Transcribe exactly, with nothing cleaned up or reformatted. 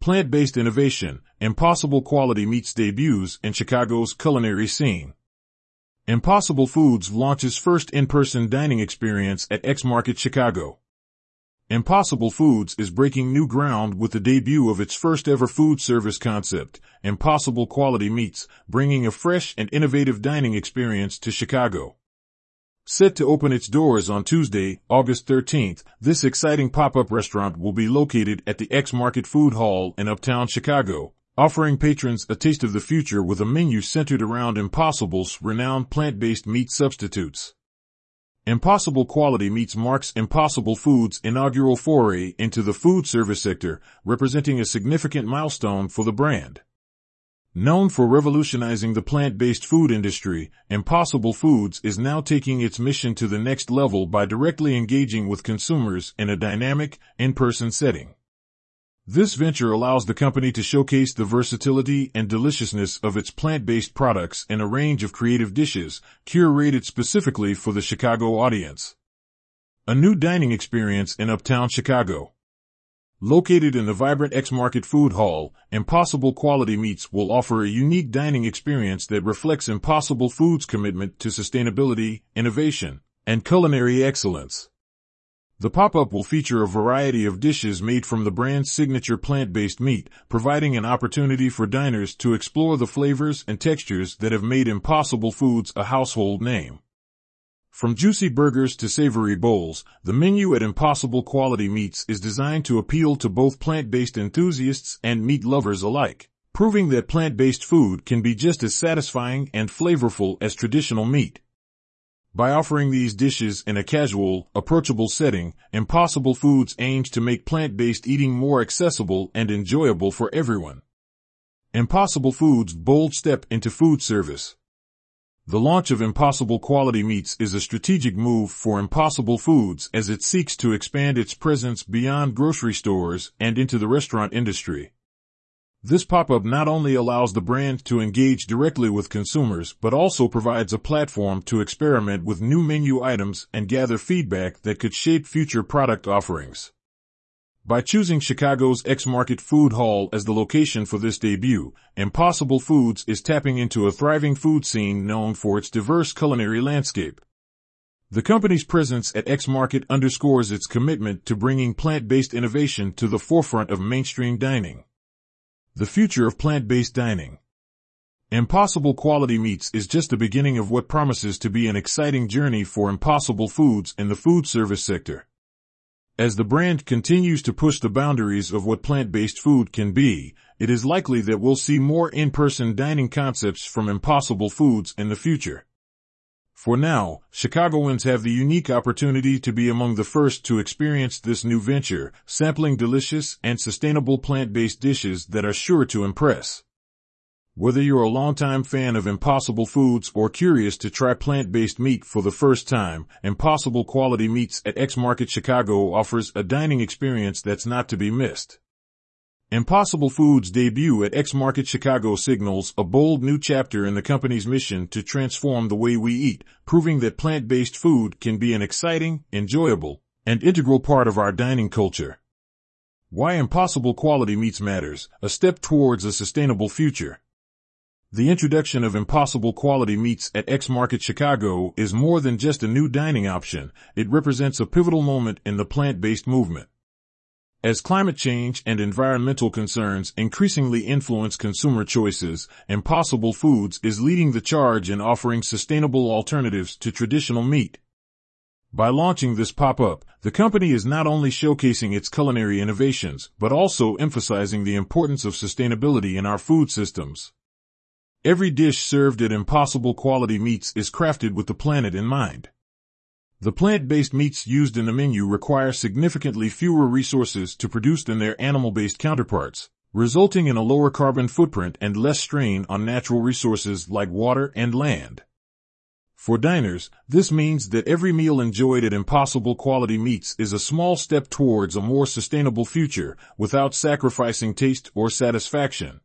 Plant-based innovation, Impossible Quality Meats debuts in Chicago's culinary scene. Impossible Foods launches first in-person dining experience at X Market Chicago. Impossible Foods is breaking new ground with the debut of its first-ever food service concept, Impossible Quality Meats, bringing a fresh and innovative dining experience to Chicago. Set to open its doors on Tuesday, August thirteenth, this exciting pop-up restaurant will be located at the X Market Food Hall in Uptown Chicago, offering patrons a taste of the future with a menu centered around Impossible's renowned plant-based meat substitutes. Impossible Quality Meats marks Impossible Foods' inaugural foray into the food service sector, representing a significant milestone for the brand. Known for revolutionizing the plant-based food industry, Impossible Foods is now taking its mission to the next level by directly engaging with consumers in a dynamic, in-person setting. This venture allows the company to showcase the versatility and deliciousness of its plant-based products in a range of creative dishes, curated specifically for the Chicago audience. A new dining experience in Uptown Chicago. Located in the vibrant X Market Food Hall, Impossible Quality Meats will offer a unique dining experience that reflects Impossible Foods' commitment to sustainability, innovation, and culinary excellence. The pop-up will feature a variety of dishes made from the brand's signature plant-based meat, providing an opportunity for diners to explore the flavors and textures that have made Impossible Foods a household name. From juicy burgers to savory bowls, the menu at Impossible Quality Meats is designed to appeal to both plant-based enthusiasts and meat lovers alike, proving that plant-based food can be just as satisfying and flavorful as traditional meat. By offering these dishes in a casual, approachable setting, Impossible Foods aims to make plant-based eating more accessible and enjoyable for everyone. Impossible Foods' bold step into food service. The launch of Impossible Quality Meats is a strategic move for Impossible Foods as it seeks to expand its presence beyond grocery stores and into the restaurant industry. This pop-up not only allows the brand to engage directly with consumers but also provides a platform to experiment with new menu items and gather feedback that could shape future product offerings. By choosing Chicago's X Market Food Hall as the location for this debut, Impossible Foods is tapping into a thriving food scene known for its diverse culinary landscape. The company's presence at X Market underscores its commitment to bringing plant-based innovation to the forefront of mainstream dining. The future of plant-based dining. Impossible Quality Meats is just the beginning of what promises to be an exciting journey for Impossible Foods in the food service sector. As the brand continues to push the boundaries of what plant-based food can be, it is likely that we'll see more in-person dining concepts from Impossible Foods in the future. For now, Chicagoans have the unique opportunity to be among the first to experience this new venture, sampling delicious and sustainable plant-based dishes that are sure to impress. Whether you're a longtime fan of Impossible Foods or curious to try plant-based meat for the first time, Impossible Quality Meats at X Market Chicago offers a dining experience that's not to be missed. Impossible Foods' debut at X Market Chicago signals a bold new chapter in the company's mission to transform the way we eat, proving that plant-based food can be an exciting, enjoyable, and integral part of our dining culture. Why Impossible Quality Meats matters: a step towards a sustainable future. The introduction of Impossible Quality Meats at X Market Chicago is more than just a new dining option, it represents a pivotal moment in the plant-based movement. As climate change and environmental concerns increasingly influence consumer choices, Impossible Foods is leading the charge in offering sustainable alternatives to traditional meat. By launching this pop-up, the company is not only showcasing its culinary innovations, but also emphasizing the importance of sustainability in our food systems. Every dish served at Impossible Quality Meats is crafted with the planet in mind. The plant-based meats used in the menu require significantly fewer resources to produce than their animal-based counterparts, resulting in a lower carbon footprint and less strain on natural resources like water and land. For diners, this means that every meal enjoyed at Impossible Quality Meats is a small step towards a more sustainable future, without sacrificing taste or satisfaction.